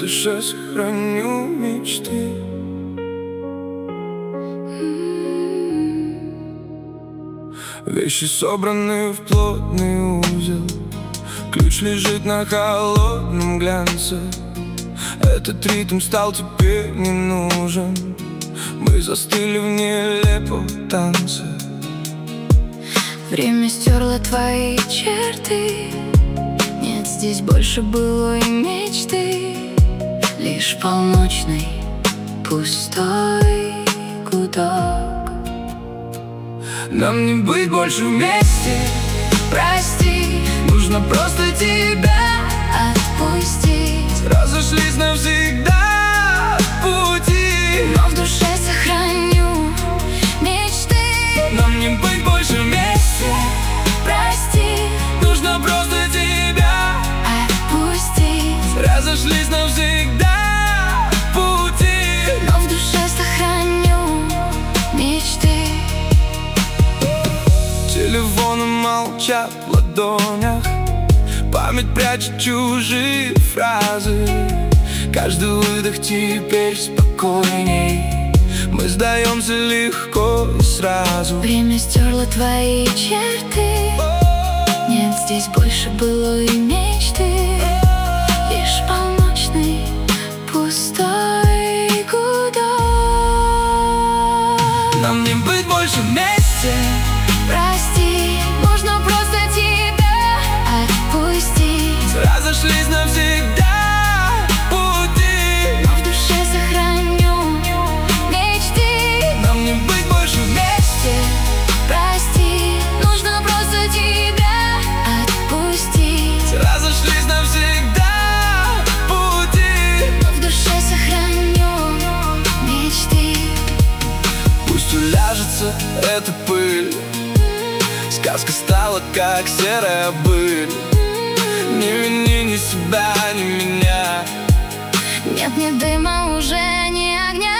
душе сохраню мечты. Вещи собраны в плотный узел, ключ лежит на холодном глянце. Этот ритм стал теперь не нужен, мы застыли в нелепом танце. Время стерло твои черты, нет здесь больше былой мечты. Лишь полночный пустой гудок. Нам не быть больше вместе, Прости, нужно просто тебя отпустить, разошлись навсегда пути. но в душе сохраню мечты. Нам не быть больше вместе, Прости, нужно просто тебя отпустить, разошлись навсегда пути. но в душе сохраню мечты. Телефоны молчат в ладонях, память прячет чужие фразы. Каждый выдох теперь спокойней, мы сдаемся легко и сразу. Время стерло твои черты, нет здесь больше былой мечты. Лишь полночный пустой гудок. Нам не быть больше вместе, Прости, нужно просто тебя отпустить, разошлись навсегда пути. но в душе сохраню мечты. Нам не быть больше вместе, Прости, нужно просто тебя отпустить, разошлись навсегда пути. но в душе сохраню мечты. Пусть уляжется эта пыль, сказка стала как серая быль. Не вини ни себя, ни меня. Нет ни дыма, уже ни огня.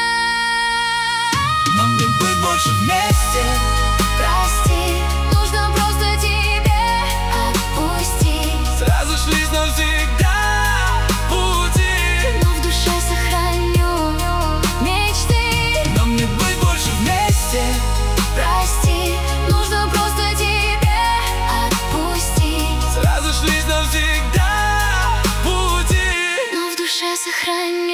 Нам не быть больше вместе, Прости, нужно просто тебя отпустить, разошлись навсегда пути. но в душе сохраню мечты. Нам не быть больше вместе, Прости, нужно просто тебя отпустить, разошлись навсегда пути. но в душе сохраню